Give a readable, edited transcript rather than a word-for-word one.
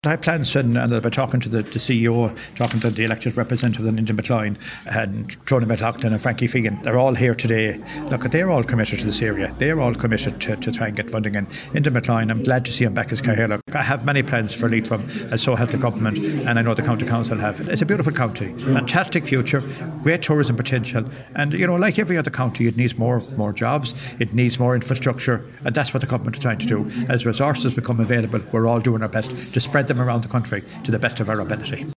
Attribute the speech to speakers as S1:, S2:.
S1: I have plans, and I've been talking to the CEO, talking to the elected representative in Indinbetline, and Tony McLaughlin and Frankie Fegan. They're all here today. Look, they're all committed to this area. They're all committed to try and get funding. And Indinbetline, I'm glad to see them back as Cathaoirleach. I have many plans for Leitrim, and so have the government, and I know the County Council have. It's a beautiful county, fantastic future, great tourism potential, and like every other county, it needs more jobs, it needs more infrastructure, and that's what the government are trying to do. As resources become available, we're all doing our best to spread them around the country to the best of our ability.